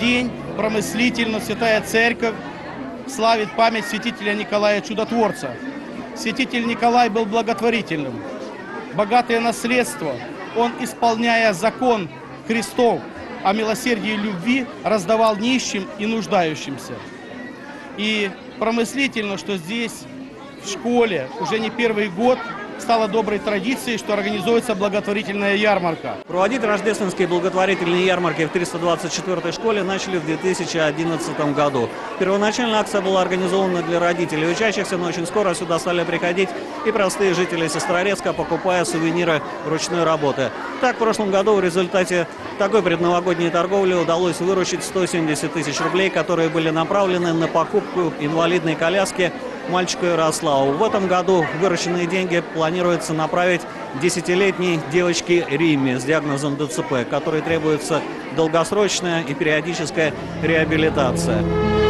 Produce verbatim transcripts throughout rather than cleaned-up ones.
день промыслительно Святая Церковь славит память святителя Николая Чудотворца. Святитель Николай был благотворительным. Богатое наследство он, исполняя закон Христов о милосердии и любви, раздавал нищим и нуждающимся. И промыслительно, что здесь, в школе, уже не первый год стало доброй традицией, что организуется благотворительная ярмарка. Проводить рождественские благотворительные ярмарки в триста двадцать четвёртой школе начали в две тысячи одиннадцатом году. Первоначально акция была организована для родителей учащихся, но очень скоро сюда стали приходить и простые жители Сестрорецка, покупая сувениры ручной работы. Так, в прошлом году в результате такой предновогодней торговли удалось выручить сто семьдесят тысяч рублей, которые были направлены на покупку инвалидной коляски мальчику Ярославу. В этом году вырученные деньги планируется направить десятилетней девочке Римме с диагнозом дэ цэ пэ, которой требуется долгосрочная и периодическая реабилитация.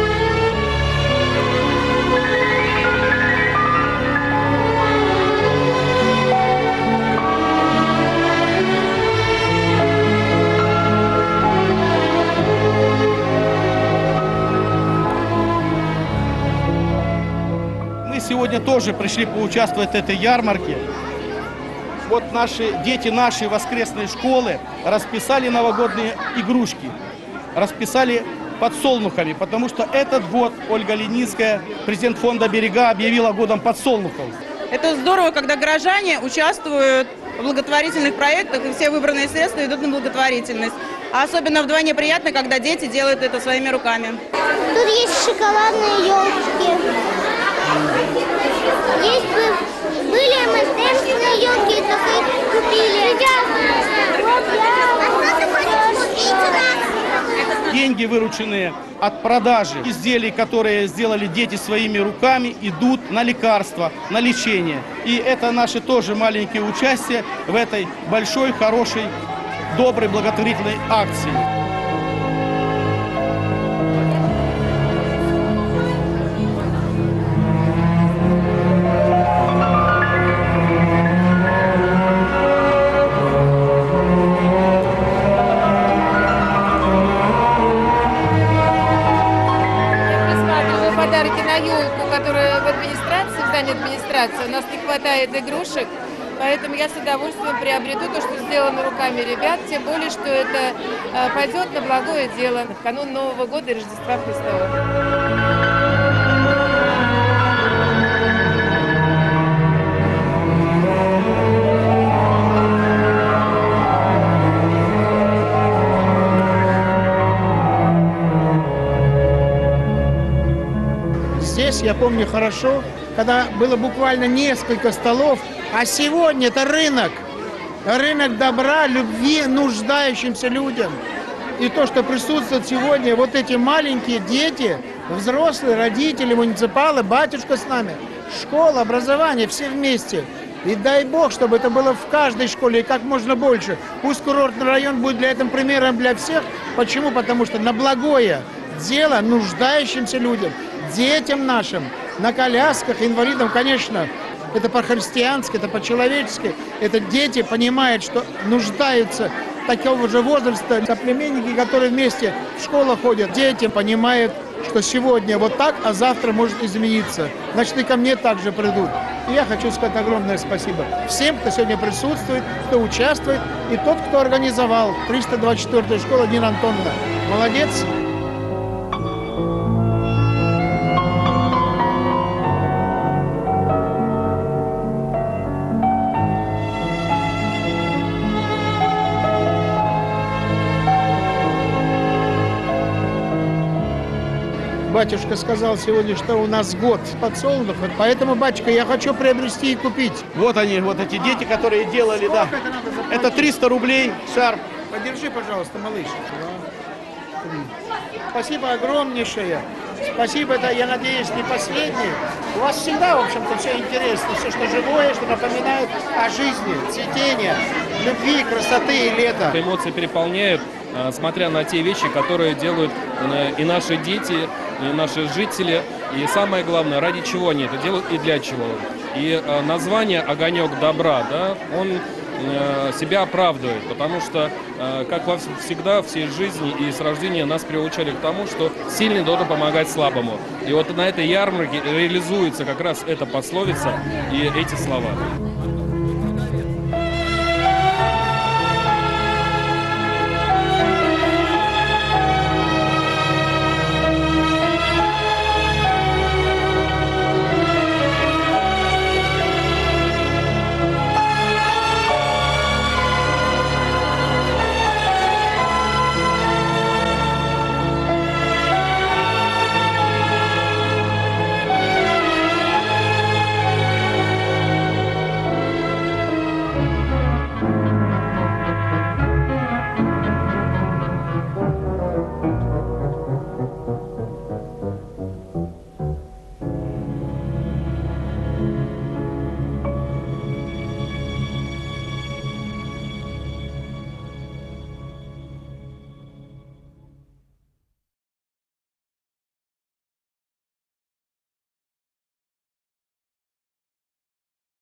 Сегодня тоже пришли поучаствовать в этой ярмарке. Вот наши дети нашей воскресной школы расписали новогодние игрушки, расписали подсолнухами, потому что этот год Ольга Ленинская, президент фонда «Берега», объявила годом подсолнухов. Это здорово, когда горожане участвуют в благотворительных проектах, и все выбранные средства идут на благотворительность. А особенно вдвойне приятно, когда дети делают это своими руками. Тут есть шоколадные елочки. Есть были эм эс эм-шные елки, только их купили. Деньги, вырученные от продажи изделий, которые сделали дети своими руками, идут на лекарства, на лечение. И это наши тоже маленькие участия в этой большой, хорошей, доброй благотворительной акции. Подарки на елку, которая в администрации, в здании администрации, у нас не хватает игрушек, поэтому я с удовольствием приобрету то, что сделано руками ребят, тем более, что это пойдет на благое дело в канун Нового года и Рождества Христова. Здесь я помню хорошо, когда было буквально несколько столов, а сегодня это рынок. Рынок добра, любви нуждающимся людям. И то, что присутствует сегодня, вот эти маленькие дети, взрослые, родители, муниципалы, батюшка с нами, школа, образование, все вместе. И дай Бог, чтобы это было в каждой школе и как можно больше. Пусть курортный район будет для этого примером для всех. Почему? Потому что на благое дело нуждающимся людям, детям нашим, на колясках, инвалидам, конечно, это по-христиански, это по-человечески. Это дети понимают, что нуждаются такого же возраста. Соплеменники, которые вместе в школу ходят, дети понимают, что сегодня вот так, а завтра может измениться. Значит, и ко мне также придут. И я хочу сказать огромное спасибо всем, кто сегодня присутствует, кто участвует, и тот, кто организовал триста двадцать четвёртую школу, Нина Антоновна. Молодец! Батюшка сказал сегодня, что у нас год подсолнухов, поэтому, батюшка, я хочу приобрести и купить. Вот они, вот эти дети, которые делали, да. Это, это триста рублей шар. Подержи, пожалуйста, малыш. Спасибо огромнейшее. Спасибо, это, я надеюсь, не последний. У вас всегда, в общем-то, все интересно. Все, что живое, что напоминает о жизни, цветения, любви, красоты и лета. Эмоции переполняют, смотря на те вещи, которые делают и наши дети, и наши жители. И самое главное, ради чего они это делают и для чего. И название «Огонек добра», да, он э, себя оправдывает, потому что, э, как во вс- всегда, всей жизни и с рождения нас приучали к тому, что сильный должен помогать слабому. И вот на этой ярмарке реализуется как раз эта пословица и эти слова.